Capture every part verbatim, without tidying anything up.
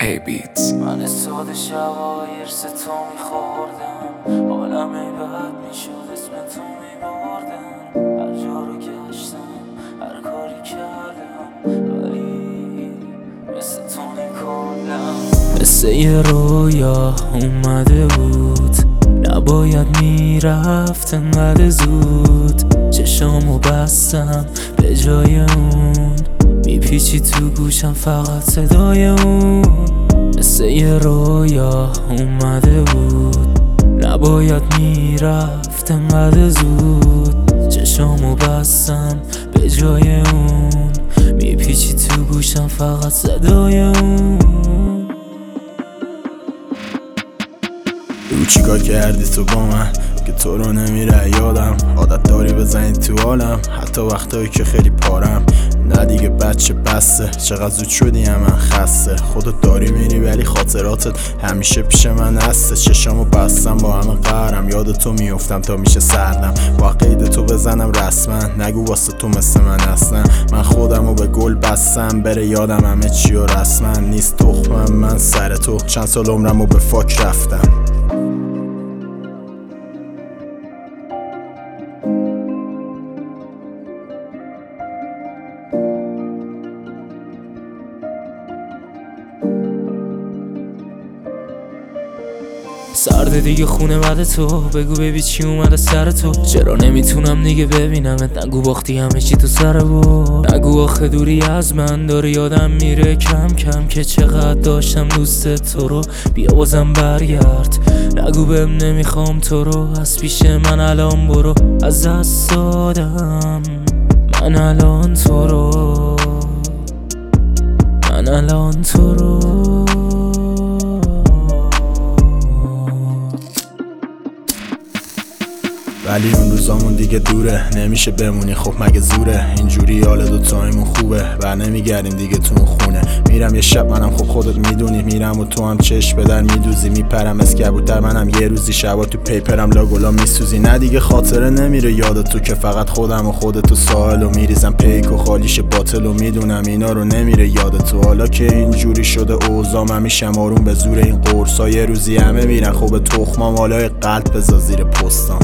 Hey Beats. من ساده شوایر ستو میخوردم، حالم ای بد میشد اسم تو میبردم. هر جا رو گشتم هر کاری کردم، ولی مثل تو نکردم. مثل یه رویا اومده بود، نباید میرفت انقدر زود. چشامو بستم به جای اون، میپیچی تو گوشم فقط صدای اون. مثل یه رویا اومده بود، نباید میرفت انقدر زود. چشامو بستم به جای اون، میپیچی تو گوشم فقط صدای اون. بگو چیکار کردی تو با من که تو رو نمیره یادم؟ عادت داری بزنی تو حالم حتی وقتایی که خیلی پارم. نه دیگه بچه بسته، چقدر زود شدی من خسته. خودت داری میری ولی خاطراتت همیشه پیش من هسته. چشامو بستم با همه قهرم، یاد تو میافتم تا میشه سردم. با قید تو بزنم رسما، نگو واسه تو مثل من هستن. من خودمو به گل بستم بره یادم همه چی و رسما نیست تخمم من سر تو. چند سال عمرمو به فاک رفتم. سرده دیگه خونه بعد تو، بگو ببی چی اومده سر تو. چرا نمیتونم دیگه ببینمت، نگو باختی همه چی تو سر بود. نگو آخه دوری از من داره یادم میره کم کم که چقدر داشتم دوست تو رو. بیا بازم برگرد، نگو بهم نمیخوام تو رو. از پیش من الان برو، از دست دادم من الان تو رو، من الان تو رو. ولی اون روزامون دیگه دوره، نمیشه بمونی خب مگه زوره؟ اینجوری حال دوتایمون خوبه، بر نمیگردیم دیگه تو اون خونه. میرم یه شب منم خب خودت میدونی، میرم و تو هم چشم به در میدوزی. میپرم از کبوتر منم یه روزی، شبا تو پیپرم لاگولا میسوزی. نه دیگه خاطره نمیره یادت تو که فقط خودم و خودت تو ساحل و میریزم پیک و خالیش باطل و میدونم اینا رو نمیره یادت تو. حالا که اینجوری شده اوضاع من میشم آروم به زور این قرصا. یه روزی همه میرن خوب تخمام، حالا قلب بذار زیر پستام.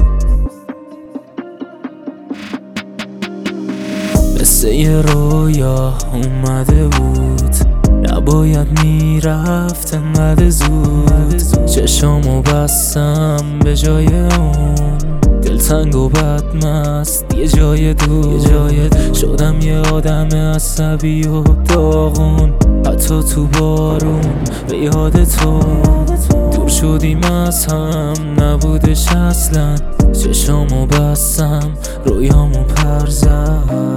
مثل یه رویا اومده بود، نباید میرفت انقدر زود. چشامو بستم به جای اون، دلتنگ و بدمست یه جای دور. شدم یه آدم عصبی و داغون، حتی تو بارون به یاد تو. دور شدیم از هم نبودش اصلا، چشامو بستم رویامو پر زد.